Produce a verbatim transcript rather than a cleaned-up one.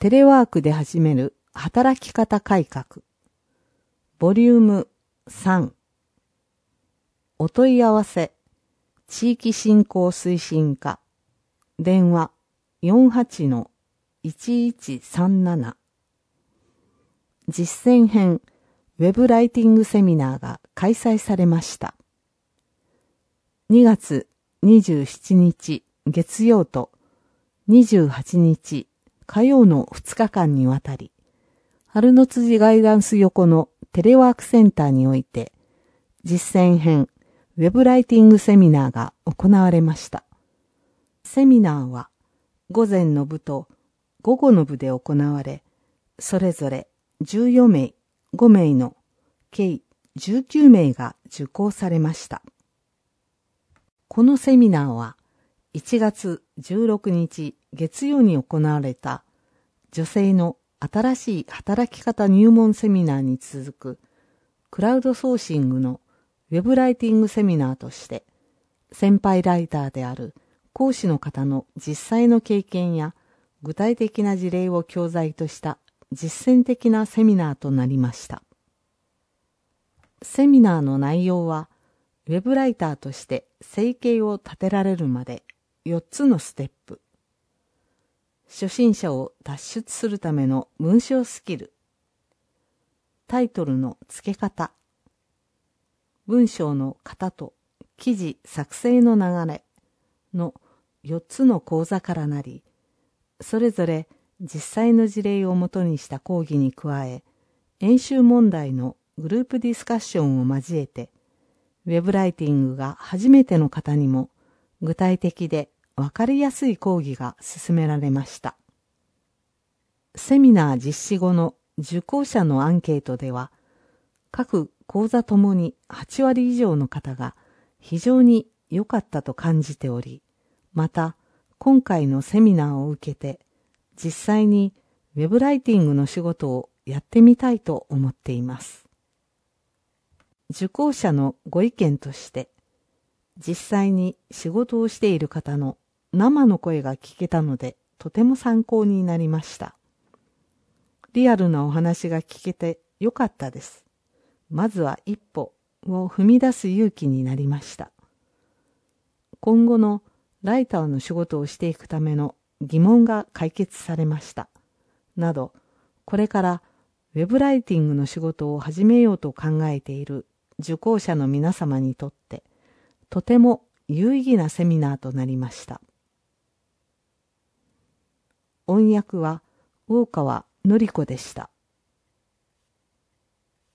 テレワークで始める働き方改革ボリュームさんお問い合わせ地域振興推進課電話 よんはちのいちいちさんなな 実践編ウェブライティングセミナーが開催されました。にがつにじゅうしちにち月曜とにじゅうはちにち火曜のふつかかんにわたり、春の辻ガイダンス横のテレワークセンターにおいて、実践編ウェブライティングセミナーが行われました。セミナーは午前の部と午後の部で行われ、それぞれじゅうよんめい、ごめいの計じゅうきゅうめいが受講されました。このセミナーはいちがつじゅうろくにち月曜に行われた女性の新しい働き方入門セミナーに続くクラウドソーシングのウェブライティングセミナーとして先輩ライターである講師の方の実際の経験や具体的な事例を教材とした実践的なセミナーとなりました。セミナーの内容はウェブライターとして生計を立てられるまでよっつのステップ。初心者を脱出するための文章スキル。タイトルの付け方。文章の型と記事作成の流れのよっつの講座からなり、それぞれ実際の事例をもとにした講義に加え、演習問題のグループディスカッションを交えて、ウェブライティングが初めての方にも具体的でわかりやすい講義が進められました。セミナー実施後の受講者のアンケートでは、各講座ともにはちわり以上の方が非常に良かったと感じており、また今回のセミナーを受けて実際にウェブライティングの仕事をやってみたいと思っています。受講者のご意見として、実際に仕事をしている方の生の声が聞けたのでとても参考になりました。リアルなお話が聞けてよかったです。まずは一歩を踏み出す勇気になりました。今後のライターの仕事をしていくための疑問が解決されました。など、これからウェブライティングの仕事を始めようと考えている受講者の皆様にとって、とても有意義なセミナーとなりました。音訳は大川のり子でした。